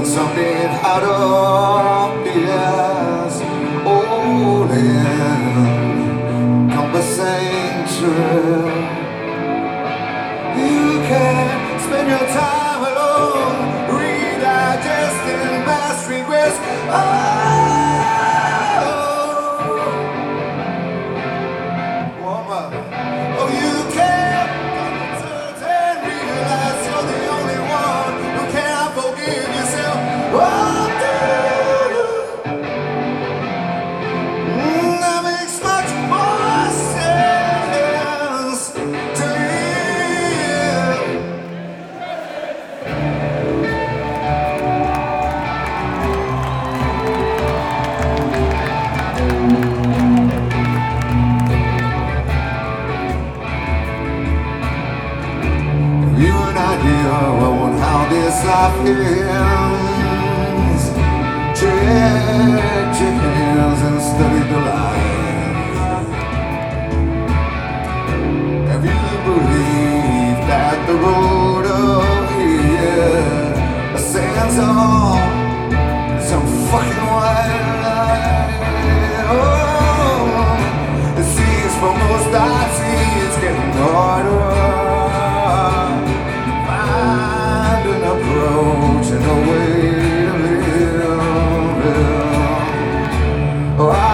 something out of this old conversation. You can spend your time alone, redigesting past regrets. Oh, woman. Oh, you can and realize you're the only one who cannot forgive yourself. Oh, that makes much more sense to live. Have you an idea of how this life ends? Check your hands and study the light. Have you believed that the road ahead ascends on some fucking white line? Oh, it seems for most I see it's getting harder. Find an approach and a way to live. Oh,